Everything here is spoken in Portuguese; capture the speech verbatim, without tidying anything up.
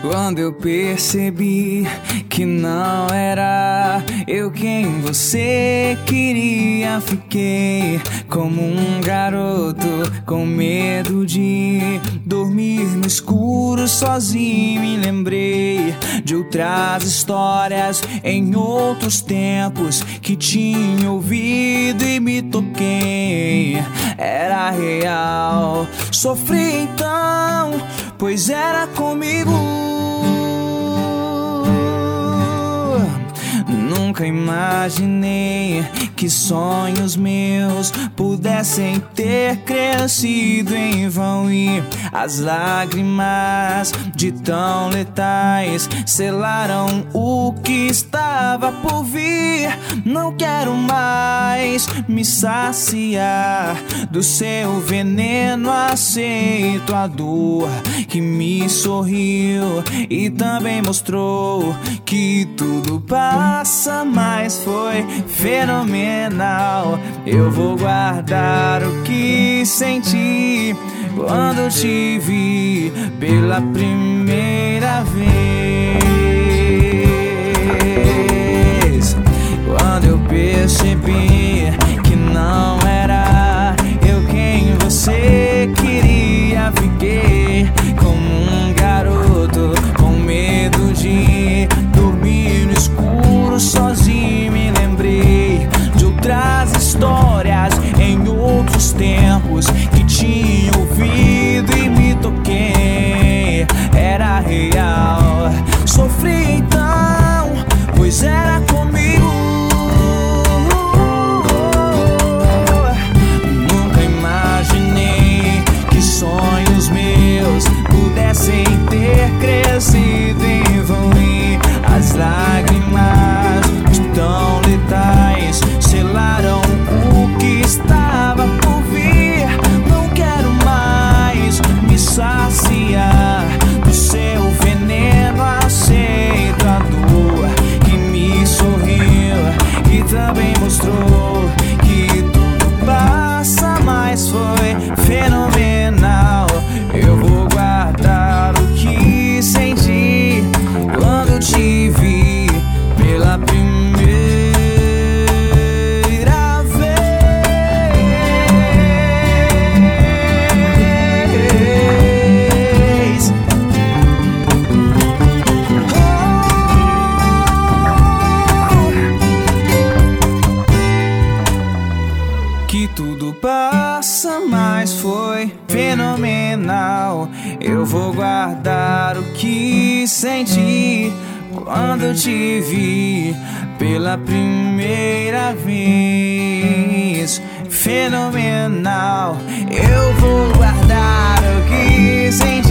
Quando eu percebi que não era eu quem você queria, fiquei como um garoto com medo de dormir no escuro sozinho. Me lembrei de outras histórias em outros tempos que tinha ouvido e me toquei. Era real, sofri então, pois era comigo. Nunca imaginei que sonhos meus pudessem ter crescido em vão, e as lágrimas de tão letais selaram o que estava por vir. Não quero mais me saciar do seu veneno, aceito a dor que me sorriu e também mostrou que tudo passa, mas foi fenomenal. Eu vou guardar o que senti quando te vi pela primeira vez. Quando eu percebi que não era eu quem você queria, fiquei como um garoto com medo de dormir no escuro sozinho. Me lembrei de outras histórias em outros tempos que tinha ouvido e me toquei. Era real, sofri então, pois era comigo. Nunca imaginei que sonhos meus pudessem ter crescido em vão, e as lágrimas de tão letais selaram o que estava por vir. Não quero mais me saciar do seu veneno, aceito a dor que me sorriu e também mostrou que tudo passa, mas foi fenomenal. Eu vou guardar o que senti quando te vi pela primeira vez. Que tudo passa, mas foi fenomenal. Eu vou guardar o que senti quando te vi pela primeira vez. Fenomenal. Eu vou guardar o que senti